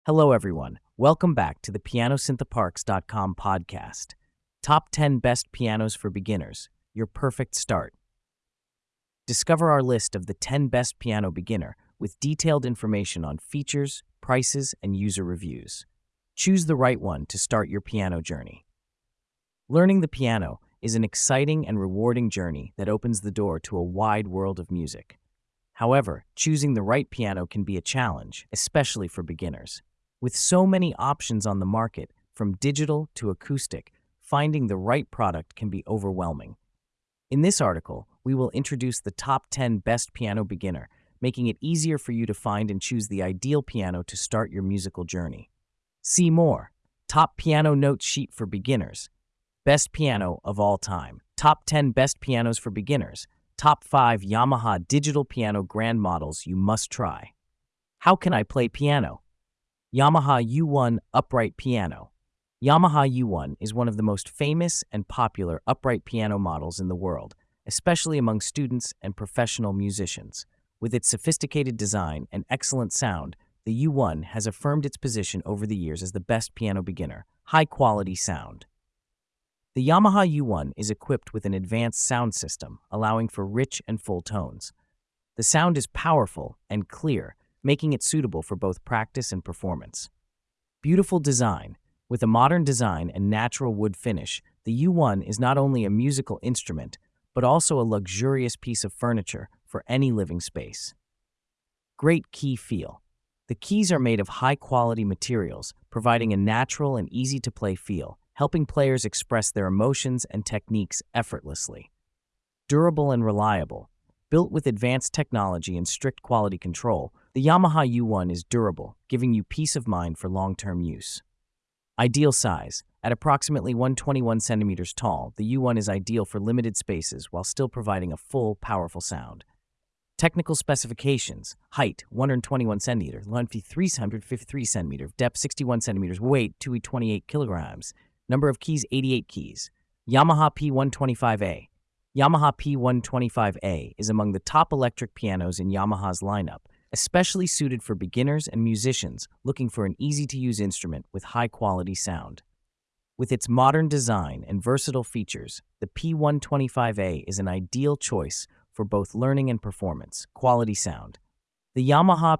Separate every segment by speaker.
Speaker 1: Hello, everyone. Welcome back to the PianoSynthParks.com podcast. Top 10 Best Pianos for Beginners, your perfect start. Discover our list of the 10 best piano beginner with detailed information on features, prices, and user reviews. Choose the right one to start your piano journey. Learning the piano is an exciting and rewarding journey that opens the door to a wide world of music. However, choosing the right piano can be a challenge, especially for beginners. With so many options on the market, from digital to acoustic, finding the right product can be overwhelming. In this article, we will introduce the top 10 best piano beginner, making it easier for you to find and choose the ideal piano to start your musical journey. See more. Top piano note sheet for beginners. Best piano of all time. Top 10 best pianos for beginners. Top 5 Yamaha digital piano grand models you must try. How can I play piano? Yamaha U1 Upright Piano. Yamaha U1 is one of the most famous and popular upright piano models in the world, especially among students and professional musicians. With its sophisticated design and excellent sound, the U1 has affirmed its position over the years as the best piano beginner. High-quality sound. The Yamaha U1 is equipped with an advanced sound system, allowing for rich and full tones. The sound is powerful and clear, making it suitable for both practice and performance. Beautiful design. With a modern design and natural wood finish, the U1 is not only a musical instrument, but also a luxurious piece of furniture for any living space. Great key feel. The keys are made of high-quality materials, providing a natural and easy-to-play feel, helping players express their emotions and techniques effortlessly. Durable and reliable. Built with advanced technology and strict quality control, the Yamaha U1 is durable, giving you peace of mind for long-term use. Ideal size. At approximately 121 centimeters tall, the U1 is ideal for limited spaces while still providing a full, powerful sound. Technical specifications. Height, 121 centimeters, length, 353 centimeters, depth, 61 centimeters, weight, 228 kilograms. Number of keys, 88 keys. Yamaha P125A. Yamaha P125A is among the top electric pianos in Yamaha's lineup, especially suited for beginners and musicians looking for an easy-to-use instrument with high-quality sound. With its modern design and versatile features, the P125A is an ideal choice for both learning and performance. Quality sound. The Yamaha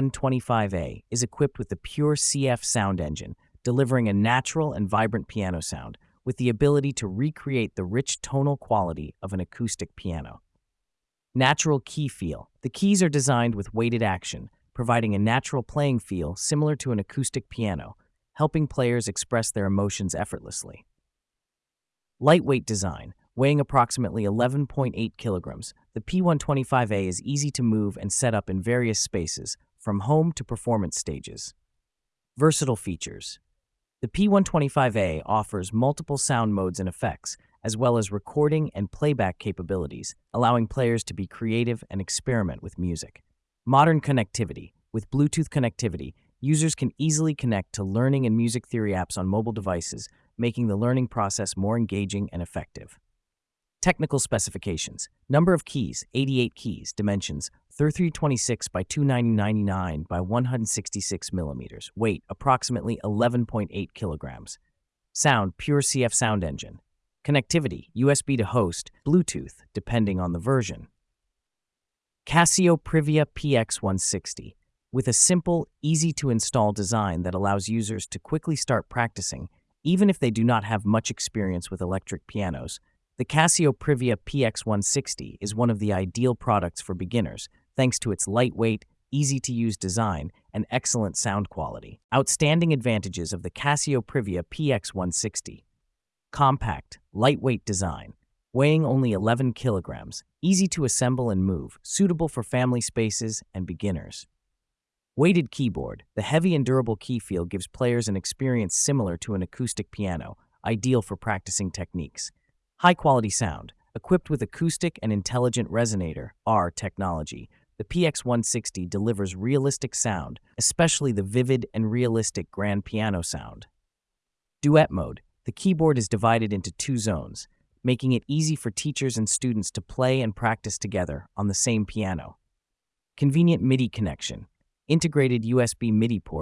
Speaker 1: P125A is equipped with the Pure CF sound engine, delivering a natural and vibrant piano sound, with the ability to recreate the rich tonal quality of an acoustic piano. Natural key feel. The keys are designed with weighted action, providing a natural playing feel similar to an acoustic piano, helping players express their emotions effortlessly. Lightweight design. Weighing approximately 11.8 kilograms, the P125A is easy to move and set up in various spaces, from home to performance stages. Versatile features. The P125A offers multiple sound modes and effects, as well as recording and playback capabilities, allowing players to be creative and experiment with music. Modern connectivity. With Bluetooth connectivity, users can easily connect to learning and music theory apps on mobile devices, making the learning process more engaging and effective. Technical specifications. Number of keys, 88 keys. Dimensions, 3326 by 299 by 166 millimeters. Weight, approximately 11.8 kilograms. Sound, Pure CF sound engine. Connectivity, USB to host, Bluetooth, depending on the version. Casio Privia PX160. With a simple, easy-to-install design that allows users to quickly start practicing, even if they do not have much experience with electric pianos, the Casio Privia PX160 is one of the ideal products for beginners, thanks to its lightweight, easy-to-use design, and excellent sound quality. Outstanding advantages of the Casio Privia PX160. Compact, lightweight design, weighing only 11 kilograms, easy to assemble and move, suitable for family spaces and beginners. Weighted keyboard. The heavy and durable key feel gives players an experience similar to an acoustic piano, ideal for practicing techniques. High-quality sound. Equipped with acoustic and intelligent resonator (R) technology, the PX160 delivers realistic sound, especially the vivid and realistic grand piano sound. Duet mode. The keyboard is divided into two zones, making it easy for teachers and students to play and practice together on the same piano. Convenient MIDI connection. Integrated USB MIDI port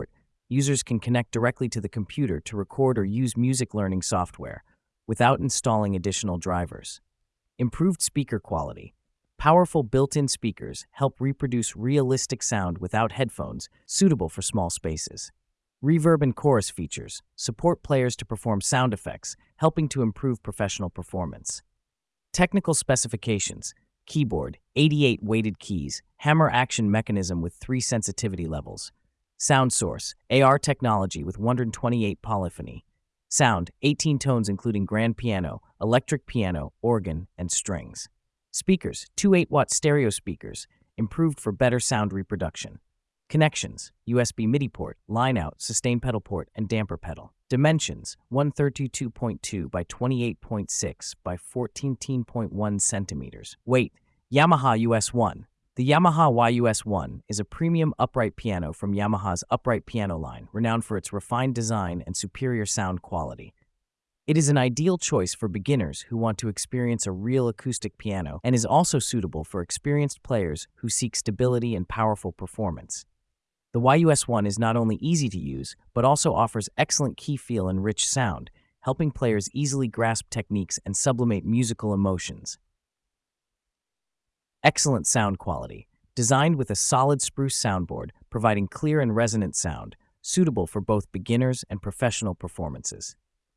Speaker 1: users can connect directly to the computer to record or use music learning software without installing additional drivers. Improved speaker quality. Powerful built-in speakers help reproduce realistic sound without headphones, suitable for small spaces. Reverb and chorus features support players to perform sound effects, helping to improve professional performance. Technical specifications. Keyboard, 88 weighted keys, hammer action mechanism with 3 sensitivity levels. Sound source, AR technology with 128 polyphony. Sound, 18 tones including grand piano, electric piano, organ, and strings. Speakers, 2 8-watt stereo speakers, improved for better sound reproduction. Connections, USB MIDI port, line-out, sustain pedal port, and damper pedal. Dimensions, 132.2 by 28.6 by 14.1 centimeters. Weight, Yamaha US1. The Yamaha YUS1 is a premium upright piano from Yamaha's upright piano line, renowned for its refined design and superior sound quality. It is an ideal choice for beginners who want to experience a real acoustic piano and is also suitable for experienced players who seek stability and powerful performance. The YUS1 is not only easy to use, but also offers excellent key feel and rich sound, helping players easily grasp techniques and sublimate musical emotions. Excellent sound quality. Designed with a solid spruce soundboard, providing clear and resonant sound, suitable for both beginners and professional performances.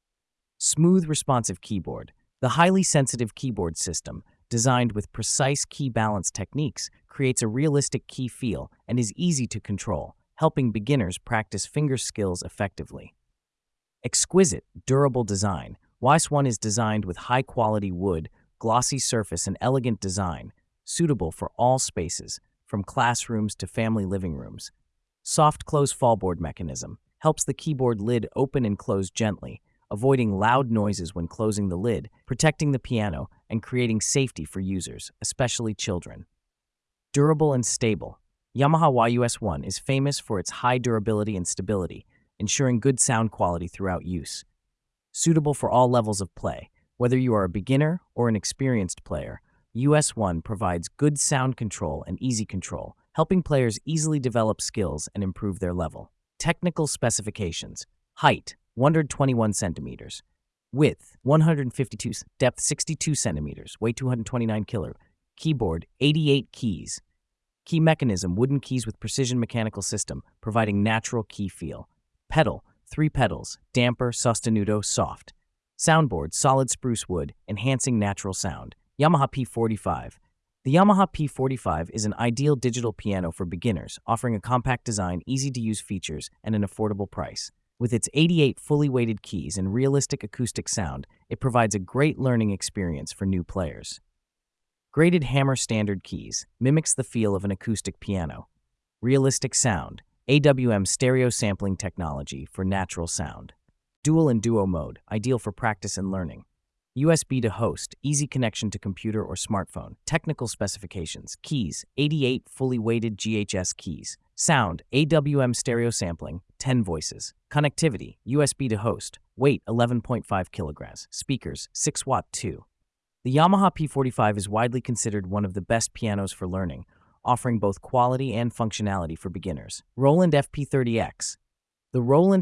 Speaker 1: Smooth, responsive keyboard. The highly sensitive keyboard system, designed with precise key balance techniques, creates a realistic key feel and is easy to control, helping beginners practice finger skills effectively. Exquisite, durable design. YUS1 is designed with high-quality wood, glossy surface, and elegant design, suitable for all spaces, from classrooms to family living rooms. Soft close fallboard mechanism helps the keyboard lid open and close gently, avoiding loud noises when closing the lid, protecting the piano, and creating safety for users, especially children. Durable and stable. Yamaha YUS1 is famous for its high durability and stability, ensuring good sound quality throughout use. Suitable for all levels of play. Whether you are a beginner or an experienced player, YUS1 provides good sound control and easy control, helping players easily develop skills and improve their level. Technical specifications. Height, 121 centimeters. Width, 152. Depth, 62 centimeters. Weight, 229 kg. Keyboard, 88 keys. Key mechanism, wooden keys with precision mechanical system, providing natural key feel. Pedal, 3 pedals. Damper, sostenuto, soft. Soundboard, solid spruce wood, enhancing natural sound. Yamaha P45. The Yamaha P45 is an ideal digital piano for beginners, offering a compact design, easy-to-use features, and an affordable price. With its 88 fully weighted keys and realistic acoustic sound, it provides a great learning experience for new players. Graded hammer standard keys mimics the feel of an acoustic piano. Realistic sound, AWM stereo sampling technology for natural sound. Dual and duo mode, ideal for practice and learning. USB to host, easy connection to computer or smartphone. Technical specifications. Keys, 88 fully weighted GHS keys. Sound, AWM stereo sampling, 10 voices. Connectivity, USB to host. Weight, 11.5 kilograms. Speakers, 6-watt 2. The Yamaha P45 is widely considered one of the best pianos for learning, offering both quality and functionality for beginners. Roland FP30X. The Roland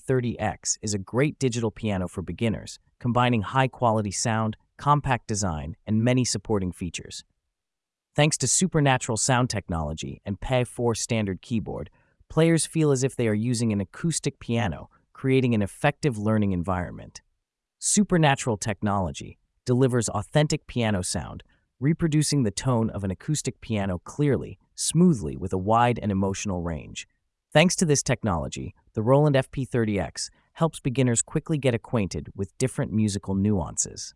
Speaker 1: FP30X is a great digital piano for beginners, combining high-quality sound, compact design, and many supporting features. Thanks to supernatural sound technology and P4 standard keyboard, players feel as if they are using an acoustic piano, creating an effective learning environment. Supernatural technology delivers authentic piano sound, reproducing the tone of an acoustic piano clearly, smoothly, with a wide and emotional range. Thanks to this technology, the Roland FP30X helps beginners quickly get acquainted with different musical nuances.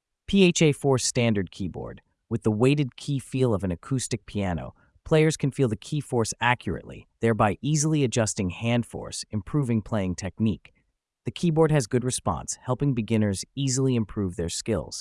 Speaker 1: PHA4 standard keyboard. With the weighted key feel of an acoustic piano, players can feel the key force accurately, thereby easily adjusting hand force, improving playing technique. The keyboard has good response, helping beginners easily improve their skills.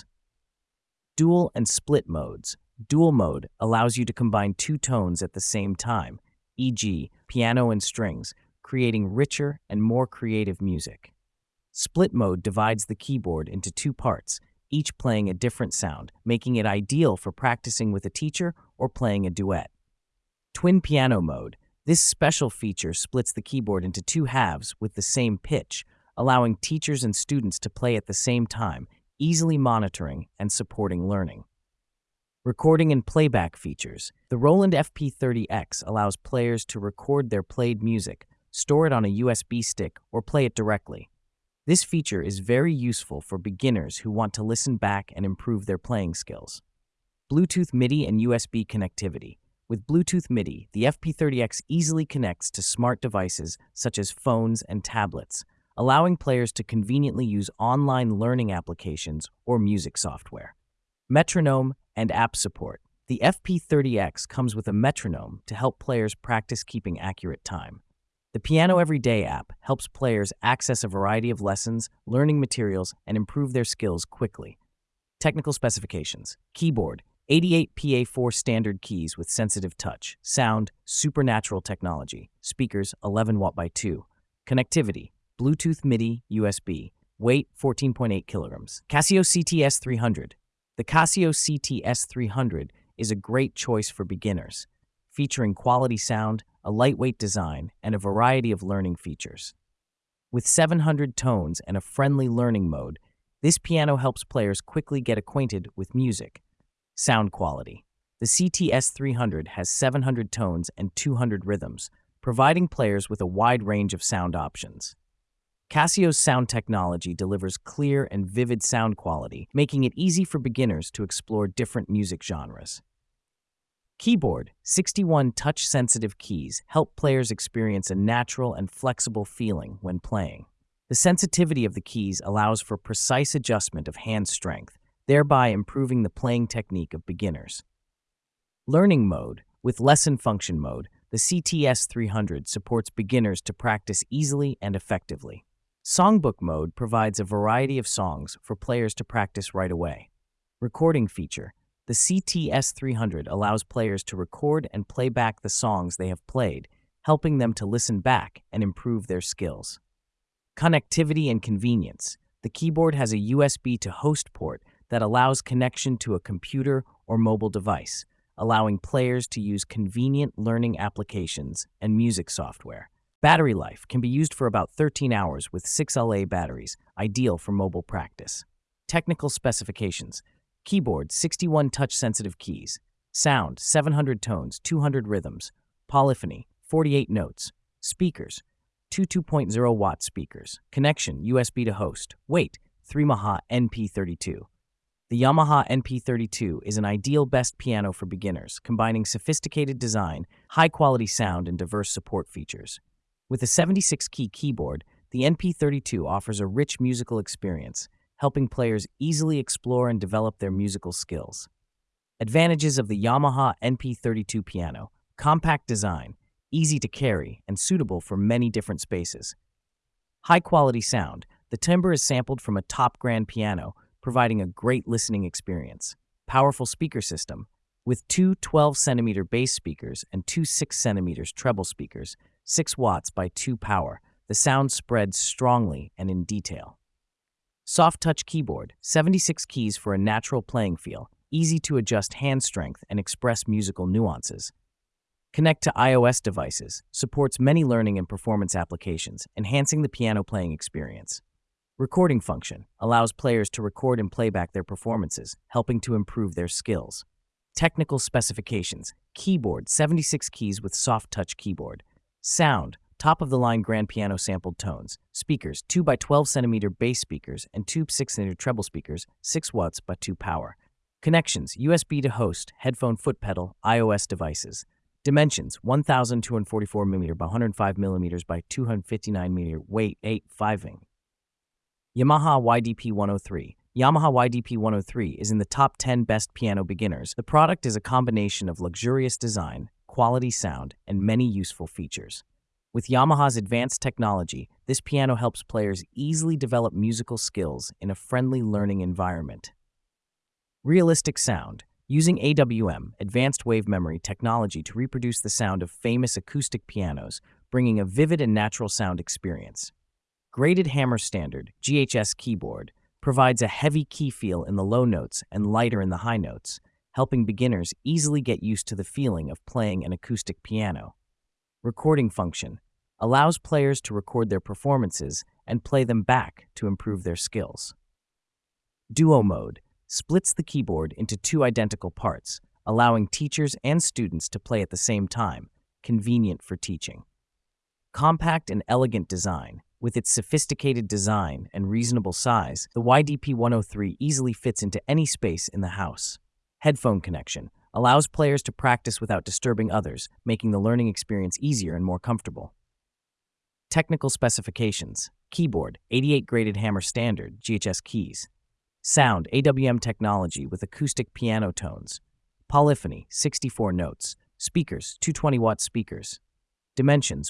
Speaker 1: Dual and split modes. Dual mode allows you to combine 2 tones at the same time, e.g., piano and strings, creating richer and more creative music. Split mode divides the keyboard into 2 parts, each playing a different sound, making it ideal for practicing with a teacher or playing a duet. Twin piano mode. This special feature splits the keyboard into two halves with the same pitch, allowing teachers and students to play at the same time, easily monitoring and supporting learning. Recording and playback features. The Roland FP30X allows players to record their played music, store it on a USB stick, or play it directly. This feature is very useful for beginners who want to listen back and improve their playing skills. Bluetooth MIDI and USB connectivity. With Bluetooth MIDI, the FP30X easily connects to smart devices such as phones and tablets, allowing players to conveniently use online learning applications or music software. Metronome and app support. The FP30X comes with a metronome to help players practice keeping accurate time. The Piano Everyday app helps players access a variety of lessons, learning materials, and improve their skills quickly. Technical specifications. Keyboard. 88 PA4 standard keys with sensitive touch. Sound, supernatural technology. Speakers, 11 watt by 2. Connectivity, Bluetooth MIDI, USB. Weight, 14.8 kilograms. Casio CT-S300. The Casio CT-S300 is a great choice for beginners, featuring quality sound, a lightweight design, and a variety of learning features. With 700 tones and a friendly learning mode, this piano helps players quickly get acquainted with music. Sound quality. The CT-S300 has 700 tones and 200 rhythms, providing players with a wide range of sound options. Casio's sound technology delivers clear and vivid sound quality, making it easy for beginners to explore different music genres. Keyboard. 61 touch-sensitive keys help players experience a natural and flexible feeling when playing. The sensitivity of the keys allows for precise adjustment of hand strength, thereby improving the playing technique of beginners. Learning mode. With lesson function mode, the CT-S300 supports beginners to practice easily and effectively. Songbook mode provides a variety of songs for players to practice right away. Recording feature. The CT-S300 allows players to record and play back the songs they have played, helping them to listen back and improve their skills. Connectivity and convenience. The keyboard has a USB to host port that allows connection to a computer or mobile device, allowing players to use convenient learning applications and music software. Battery life can be used for about 13 hours with 6AA batteries, ideal for mobile practice. Technical specifications. Keyboard, 61 touch-sensitive keys. Sound, 700 tones, 200 rhythms. Polyphony, 48 notes. Speakers, two 2.0-watt speakers. Connection, USB to host. Weight, 3 Yamaha NP32. The Yamaha NP32 is an ideal best piano for beginners, combining sophisticated design, high-quality sound, and diverse support features. With a 76-key keyboard, the NP32 offers a rich musical experience, helping players easily explore and develop their musical skills. Advantages of the Yamaha NP32 piano: compact design, easy to carry, and suitable for many different spaces. High-quality sound. The timbre is sampled from a top grand piano, providing a great listening experience. Powerful speaker system. With two 12-centimeter bass speakers and two 6-centimeter treble speakers, 6 watts by 2 power, the sound spreads strongly and in detail. Soft touch keyboard, 76 keys for a natural playing feel, easy to adjust hand strength and express musical nuances. Connect to iOS devices, supports many learning and performance applications, enhancing the piano playing experience. Recording function, allows players to record and play back their performances, helping to improve their skills. Technical specifications. Keyboard, 76 keys with soft touch keyboard. Sound, top-of-the-line grand piano sampled tones. Speakers, 2 by 12 centimeter bass speakers and two 6-centimeter treble speakers, 6 watts by 2 power. Connections, USB to host, headphone foot pedal, iOS devices. Dimensions, 1,244 mm by 105 mm by 259 mm, weight 8.5. Yamaha YDP-103. Yamaha YDP-103 is in the top 10 best piano beginners. The product is a combination of luxurious design, quality sound, and many useful features. With Yamaha's advanced technology, this piano helps players easily develop musical skills in a friendly learning environment. Realistic sound. Using AWM, Advanced Wave Memory technology to reproduce the sound of famous acoustic pianos, bringing a vivid and natural sound experience. Graded Hammer Standard, GHS keyboard, provides a heavy key feel in the low notes and lighter in the high notes, helping beginners easily get used to the feeling of playing an acoustic piano. recording function, allows players to record their performances and play them back to improve their skills. Duo mode splits the keyboard into two identical parts, allowing teachers and students to play at the same time, convenient for teaching. Compact and elegant design. With its sophisticated design and reasonable size, the YDP-103 easily fits into any space in the house. Headphone connection allows players to practice without disturbing others, making the learning experience easier and more comfortable. Technical specifications. Keyboard, 88 graded hammer standard, GHS keys. Sound, AWM technology with acoustic piano tones. Polyphony, 64 notes. Speakers, 220-watt speakers. Dimensions,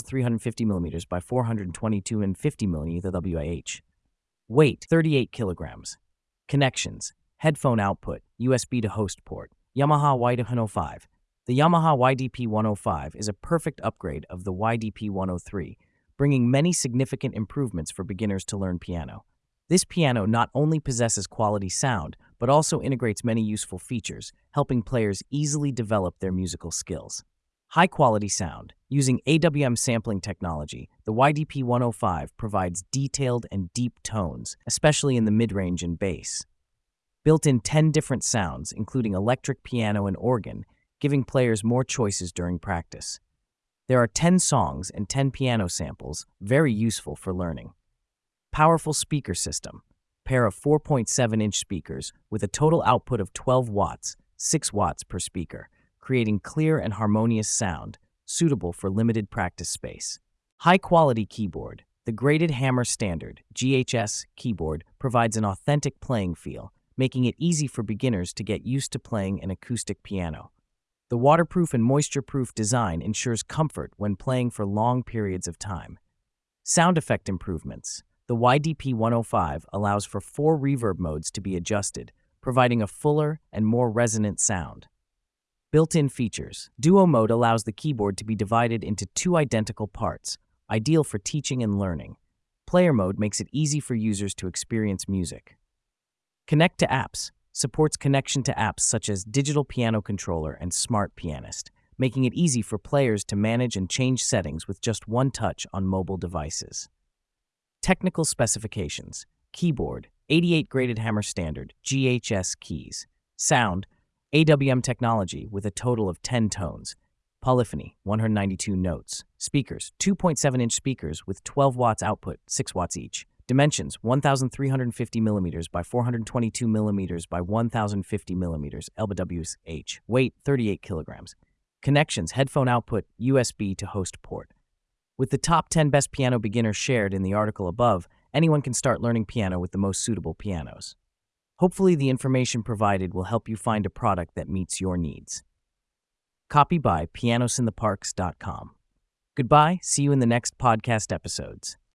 Speaker 1: 1,350mm by 422 and 50mm WIH. Weight, 38 kilograms. Connections, headphone output, USB to host port. Yamaha YDP-105. The Yamaha YDP-105 is a perfect upgrade of the YDP-103, bringing many significant improvements for beginners to learn piano. This piano not only possesses quality sound, but also integrates many useful features, helping players easily develop their musical skills. High-quality sound. Using AWM sampling technology, the YDP-105 provides detailed and deep tones, especially in the mid-range and bass. Built-in 10 different sounds, including electric piano and organ, giving players more choices during practice. There are 10 songs and 10 piano samples, very useful for learning. Powerful speaker system. Pair of 4.7-inch speakers with a total output of 12 watts, 6 watts per speaker, creating clear and harmonious sound, suitable for limited practice space. High-quality keyboard. The graded hammer standard, GHS, keyboard provides an authentic playing feel, making it easy for beginners to get used to playing an acoustic piano. The waterproof and moisture-proof design ensures comfort when playing for long periods of time. Sound effect improvements. The YDP-105 allows for 4 reverb modes to be adjusted, providing a fuller and more resonant sound. Built-in features. Duo mode allows the keyboard to be divided into 2 identical parts, ideal for teaching and learning. Player mode makes it easy for users to experience music. Connect to apps. Supports connection to apps such as Digital Piano Controller and Smart Pianist, making it easy for players to manage and change settings with just one touch on mobile devices. Technical specifications. Keyboard, 88 graded hammer standard, GHS keys. Sound, AWM technology with a total of 10 tones. Polyphony, 192 notes. Speakers, 2.7-inch speakers with 12 watts output, 6 watts each. Dimensions, 1,350mm by 422mm by 1,050mm, LBWH. Weight, 38 kilograms. Connections, headphone output, USB to host port. With the top 10 best piano beginners shared in the article above, anyone can start learning piano with the most suitable pianos. Hopefully, the information provided will help you find a product that meets your needs. Copy by pianosintheparks.com. Goodbye, see you in the next podcast episodes.